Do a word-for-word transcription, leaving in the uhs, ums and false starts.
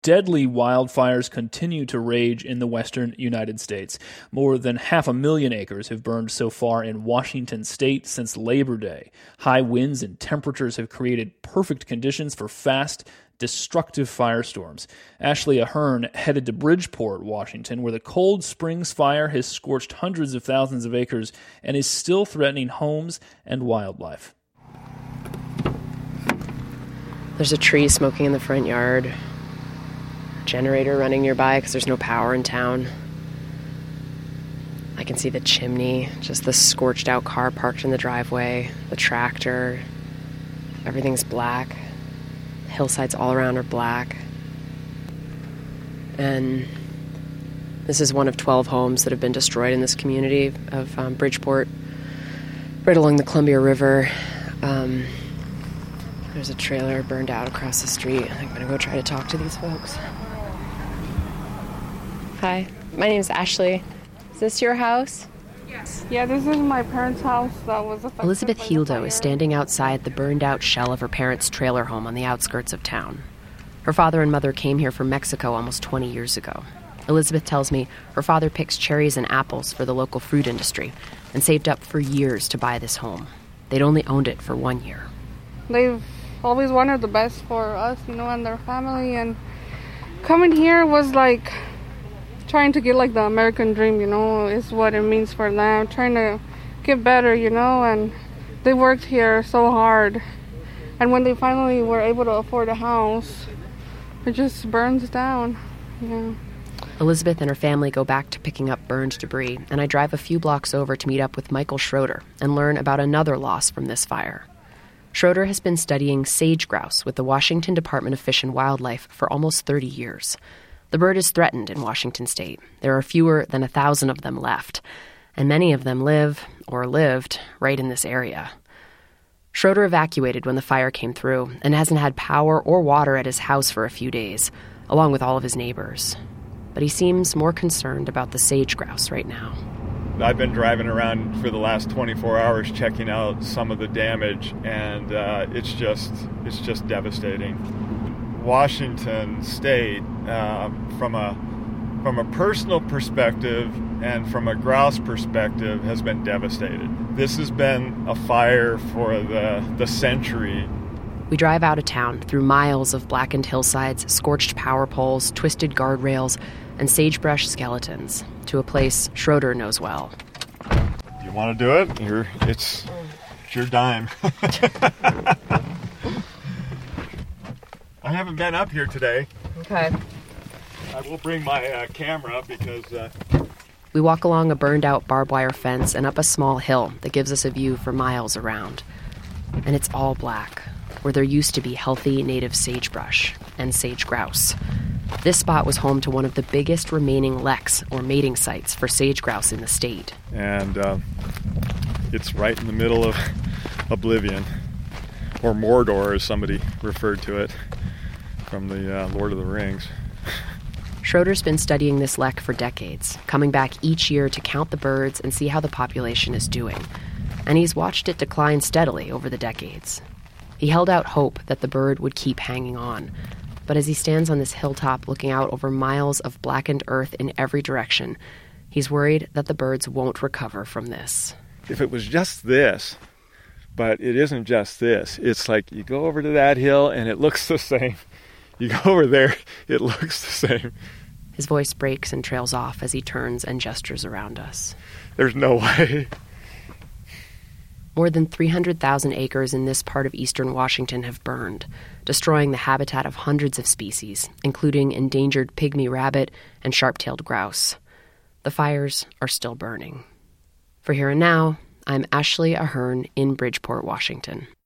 Deadly wildfires continue to rage in the western United States. More than half a million acres have burned so far in Washington state since Labor Day. High winds and temperatures have created perfect conditions for fast, destructive firestorms. Ashley Ahern headed to Bridgeport, Washington, where the Cold Springs fire has scorched hundreds of thousands of acres and is still threatening homes and wildlife. There's a tree smoking in the front yard. Generator running nearby because there's no power in town. I can see the chimney, just the scorched out car parked in the driveway, the tractor. Everything's black. The hillsides all around are black. And this is one of twelve homes that have been destroyed in this community of um, Bridgeport, right along the Columbia River. Um, there's a trailer burned out across the street. I'm going to go try to talk to these folks. Hi, my name's Ashley. Is this your house? Yes. Yeah, this is my parents' house that was affected. Elizabeth Hildo is standing outside the burned-out shell of her parents' trailer home on the outskirts of town. Her father and mother came here from Mexico almost twenty years ago. Elizabeth tells me her father picks cherries and apples for the local fruit industry and saved up for years to buy this home. They'd only owned it for one year. They've always wanted the best for us, you know, and their family, and coming here was like trying to get like the American dream, you know, is what it means for them, trying to get better, you know, and they worked here so hard. And when they finally were able to afford a house, it just burns down, yeah. Elizabeth and her family go back to picking up burned debris, and I drive a few blocks over to meet up with Michael Schroeder and learn about another loss from this fire. Schroeder has been studying sage grouse with the Washington Department of Fish and Wildlife for almost thirty years. The bird is threatened in Washington state. There are fewer than a thousand of them left, and many of them live, or lived, right in this area. Schroeder evacuated when the fire came through and hasn't had power or water at his house for a few days, along with all of his neighbors. But he seems more concerned about the sage grouse right now. I've been driving around for the last twenty-four hours checking out some of the damage, and uh, it's just it's just devastating. Washington State, uh, from a from a personal perspective and from a grouse perspective, has been devastated. This has been a fire for the the century. We drive out of town through miles of blackened hillsides, scorched power poles, twisted guardrails, and sagebrush skeletons to a place Schroeder knows well. You want to do it? You're, it's, it's your dime. I haven't been up here today. Okay. I will bring my uh, camera because... Uh... We walk along a burned-out barbed wire fence and up a small hill that gives us a view for miles around. And it's all black, where there used to be healthy native sagebrush and sage grouse. This spot was home to one of the biggest remaining leks, or mating sites, for sage grouse in the state. And uh, it's right in the middle of Oblivion, or Mordor, as somebody referred to it from the uh, Lord of the Rings. Schroeder's been studying this lek for decades, coming back each year to count the birds and see how the population is doing. And he's watched it decline steadily over the decades. He held out hope that the bird would keep hanging on. But as he stands on this hilltop looking out over miles of blackened earth in every direction, he's worried that the birds won't recover from this. If it was just this, but it isn't just this. It's like you go over to that hill and it looks the same. You go over there, it looks the same. His voice breaks and trails off as he turns and gestures around us. There's no way. More than three hundred thousand acres in this part of eastern Washington have burned, destroying the habitat of hundreds of species, including endangered pygmy rabbit and sharp-tailed grouse. The fires are still burning. For Here and Now, I'm Ashley Ahern in Bridgeport, Washington.